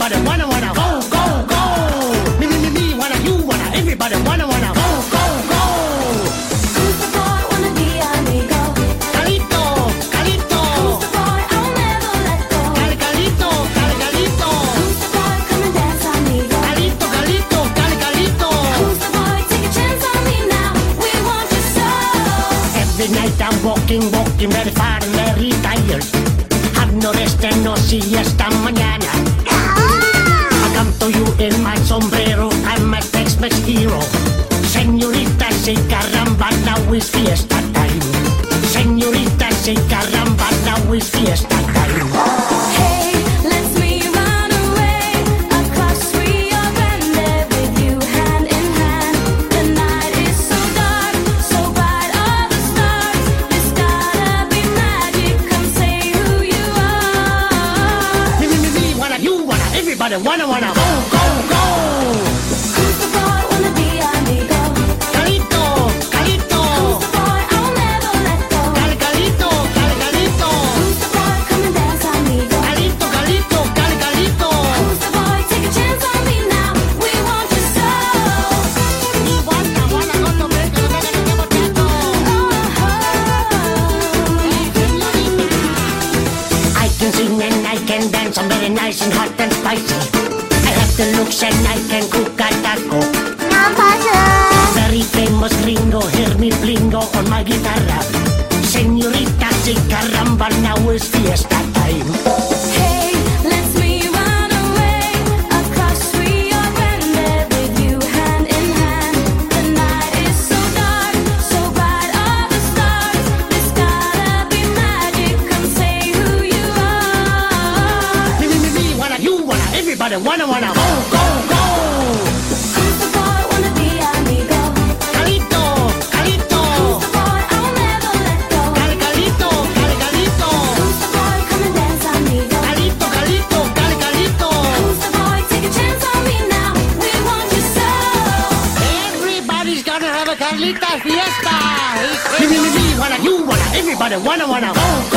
everybody wanna go, go, go. Me, wanna, you wanna, everybody wanna go, go, go. Who's the boy wanna be amigo? Calito, Calito. Who's the boy I'll never let go? Calito, Calito. Who's the boy come and dance amigo? Calito, Calito. Who's the boy take a chance on me now? We want you so. Every night I'm walking, very far and very tired. Have no rest and no siesta mañana. I come to you in my sombrero, I'm a Tex-Mex hero. Señorita, say caramba, now is fiesta time. Señorita, say caramba, now is fiesta time. Hey, let's me run away across Rio Grande with you hand in hand. The night is so dark, so bright, all the stars. There's gotta be magic. Come say who you are. Me, wanna, you wanna, everybody wanna go, go, go. Who's the boy wanna be amigo? Calito, Calito. Who's the boy I'll never let go? Calito. Who's the boy come and dance amigo? Calito. Who's the boy take a chance on me now? We want you so. Wanna go to bed, I can sing and I can dance, I'm very nice and hot and spicy. I have the looks and I can cook a taco. Very famous gringo, hear me blingo on my guitarra. Señorita, si caramba, now is fiesta time. Hey, let's me run away across Rio Grande with you hand in hand. The night is so dark, so bright, all the stars. There's gotta be magic. Come say who you are. Me, wanna, you wanna, everybody wanna go, go, go. Who's the boy wanna be amigo? Calito. Who's the boy I'll never let go? Calito. Who's the boy come and dance amigo? Calito. Who's the boy take a chance on me now? We want you so. Everybody's gonna have a Carlita fiesta. Me, wanna, you wanna, everybody wanna go, go.